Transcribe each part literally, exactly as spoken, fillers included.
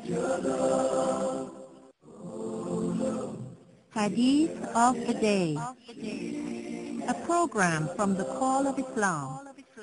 Hadith of the Day, a program from the Call of Islam.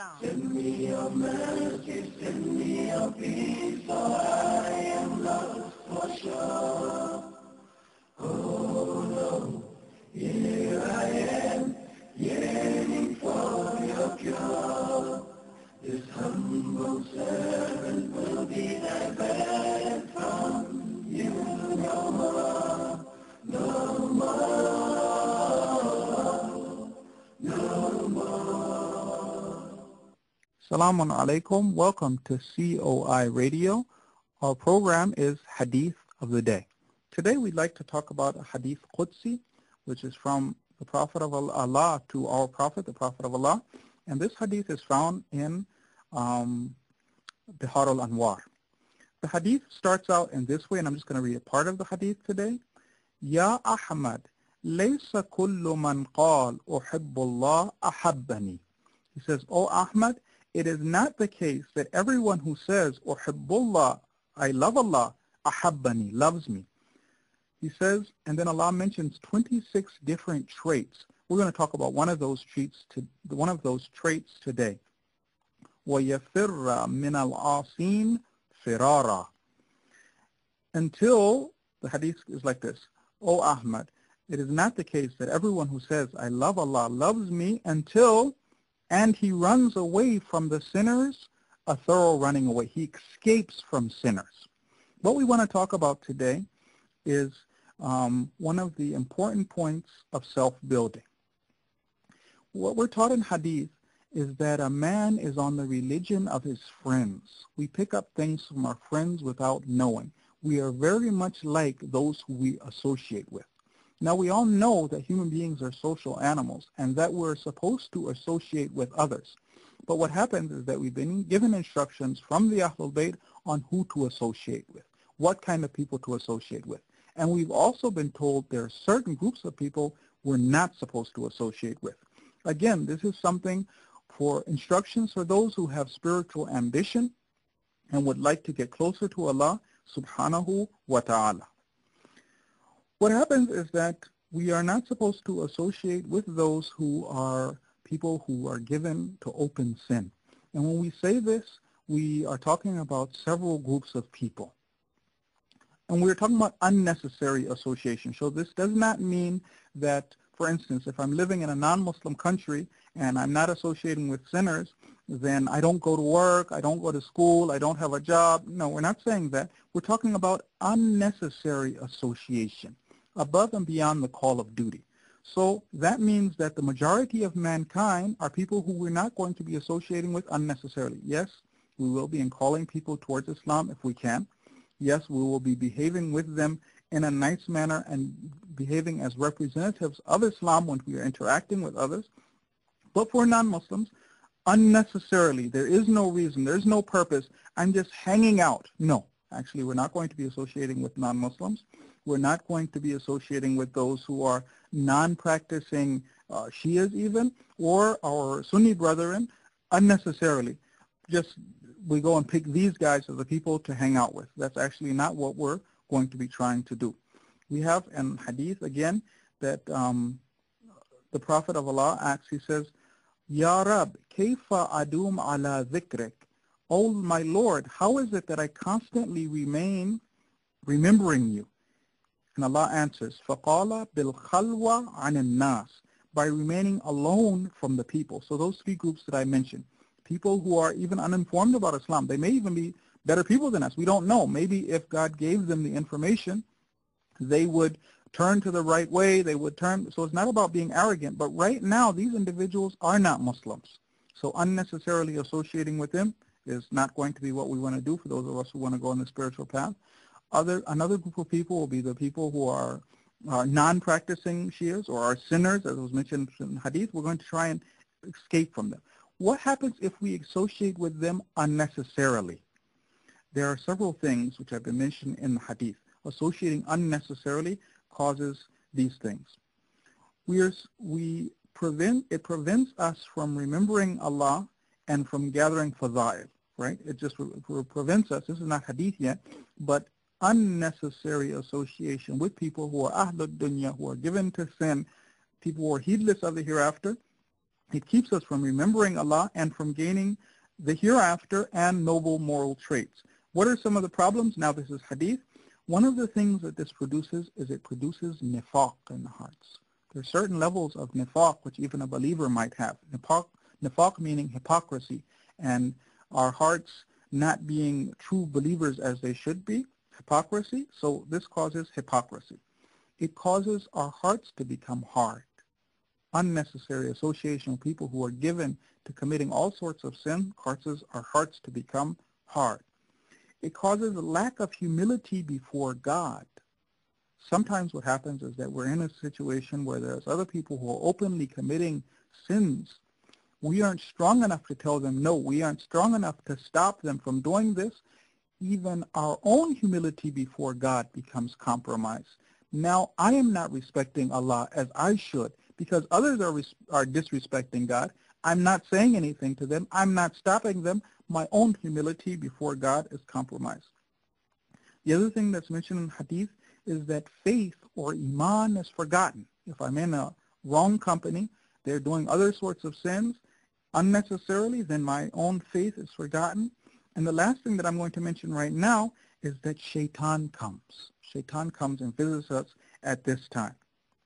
Assalamu alaikum. Welcome to C O I Radio. Our program is Hadith of the Day. Today we'd like to talk about a Hadith Qudsi, which is from the Prophet of Allah to our Prophet, the Prophet of Allah. And this Hadith is found in um, Bihar al-Anwar. The Hadith starts out in this way, and I'm just going to read a part of the Hadith today. Ya Ahmad, laysa kullu man qal uhibbu Allah ahabbani. He says, O Ahmad, it is not the case that everyone who says, Uhibbullah, I love Allah, ahabbani, loves me. He says, and then Allah mentions twenty-six different traits. We're going to talk about one of those traits, to, one of those traits today. وَيَفِرَّ مِنَ الْعَاصِينَ فِرَارًا. Until, the hadith is like this, O Ahmad, it is not the case that everyone who says, I love Allah, loves me, until and he runs away from the sinners, a thorough running away. He escapes from sinners. What we want to talk about today is um, one of the important points of self-building. What we're taught in Hadith is that a man is on the religion of his friends. We pick up things from our friends without knowing. We are very much like those who we associate with. Now, we all know that human beings are social animals and that we're supposed to associate with others. But what happens is that we've been given instructions from the Ahlul Bayt on who to associate with, what kind of people to associate with. And we've also been told there are certain groups of people we're not supposed to associate with. Again, this is something for instructions for those who have spiritual ambition and would like to get closer to Allah subhanahu wa ta'ala. What happens is that we are not supposed to associate with those who are people who are given to open sin. And when we say this, we are talking about several groups of people. And we're talking about unnecessary association. So this does not mean that, for instance, if I'm living in a non-Muslim country and I'm not associating with sinners, then I don't go to work, I don't go to school, I don't have a job. No, we're not saying that. We're talking about unnecessary association, above and beyond the call of duty. So that means that the majority of mankind are people who we're not going to be associating with unnecessarily. Yes, we will be in calling people towards Islam if we can. Yes, we will be behaving with them in a nice manner and behaving as representatives of Islam when we are interacting with others. But for non-Muslims, unnecessarily, there is no reason, there's no purpose, I'm just hanging out. No, actually, we're not going to be associating with non-Muslims. We're not going to be associating with those who are non-practicing uh, Shias even, or our Sunni brethren, unnecessarily. Just we go and pick these guys as the people to hang out with. That's actually not what we're going to be trying to do. We have in Hadith, again, that um, the Prophet of Allah asks, he says, Ya Rab, kayfa adum ala dhikrik? Oh my Lord, how is it that I constantly remain remembering you? And Allah answers, فَقَالَ بِالْخَلْوَةِ عَنِ النَّاسِ, by remaining alone from the people. So those three groups that I mentioned, people who are even uninformed about Islam, they may even be better people than us. We don't know. Maybe if God gave them the information, they would turn to the right way, they would turn. So it's not about being arrogant, but right now these individuals are not Muslims. So unnecessarily associating with them is not going to be what we want to do for those of us who want to go on the spiritual path. Other, another group of people will be the people who are uh, non-practicing Shias or are sinners, as was mentioned in Hadith. We're going to try and escape from them. What happens if we associate with them unnecessarily? There are several things which have been mentioned in the Hadith. Associating unnecessarily causes these things. We are, we prevent, it prevents us from remembering Allah and from gathering fadail, right? It just pre prevents us. This is not Hadith yet, but unnecessary association with people who are ahlud dunya, who are given to sin, people who are heedless of the hereafter. It keeps us from remembering Allah and from gaining the hereafter and noble moral traits. What are some of the problems? Now this is hadith. One of the things that this produces is it produces nifaq in the hearts. There are certain levels of nifaq which even a believer might have. Nifaq, nifaq meaning hypocrisy, and our hearts not being true believers as they should be, hypocrisy. So this causes hypocrisy. It causes our hearts to become hard. Unnecessary association with people who are given to committing all sorts of sin causes our hearts to become hard. It causes a lack of humility before God. Sometimes what happens is that we're in a situation where there's other people who are openly committing sins. We aren't strong enough to tell them no. We aren't strong enough to stop them from doing this. Even our own humility before God becomes compromised. Now I am not respecting Allah as I should because others are, res- are disrespecting God. I'm not saying anything to them. I'm not stopping them. My own humility before God is compromised. The other thing that's mentioned in hadith is that faith or iman is forgotten. If I'm in a wrong company, they're doing other sorts of sins unnecessarily, then my own faith is forgotten. And the last thing that I'm going to mention right now is that shaitan comes. Shaitan comes and visits us at this time.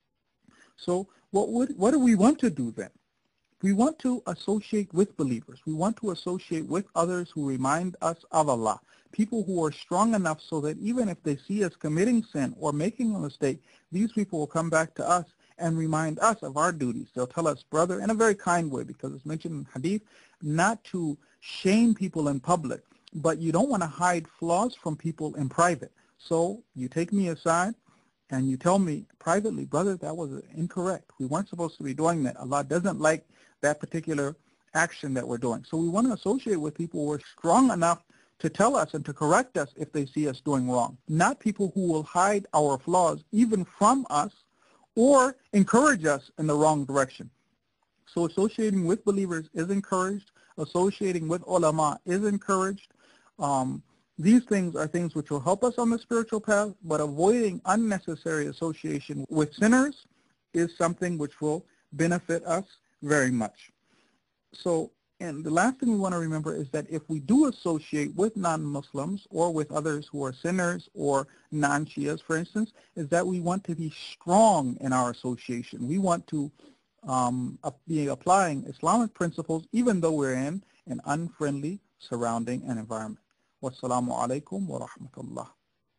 So what would what do we want to do then? We want to associate with believers. We want to associate with others who remind us of Allah. People who are strong enough so that even if they see us committing sin or making a mistake, these people will come back to us and remind us of our duties. They'll tell us, brother, in a very kind way, because it's mentioned in hadith, not to shame people in public, but you don't want to hide flaws from people in private. So you take me aside and you tell me privately, brother, that was incorrect. We weren't supposed to be doing that. Allah doesn't like that particular action that we're doing. So we want to associate with people who are strong enough to tell us and to correct us if they see us doing wrong, not people who will hide our flaws even from us or encourage us in the wrong direction. So associating with believers is encouraged. Associating with ulama is encouraged. Um, these things are things which will help us on the spiritual path, but avoiding unnecessary association with sinners is something which will benefit us very much. So, and the last thing we want to remember is that if we do associate with non-Muslims or with others who are sinners or non-Shias, for instance, is that we want to be strong in our association. We want to um, be applying Islamic principles even though we're in an unfriendly surrounding and environment. Wassalamu alaikum wa rahmatullah.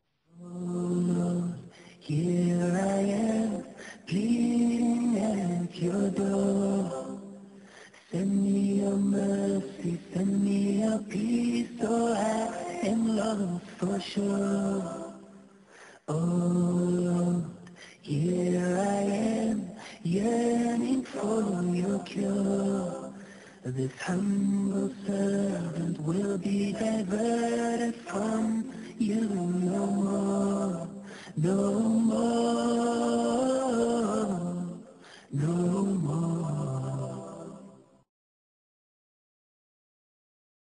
Oh, here I am, pleading at your door. Send me your mercy, send me your peace, so I am lost for sure. Oh Lord, here I am, yearning for your cure. This humble servant will be diverted from you no more, no more.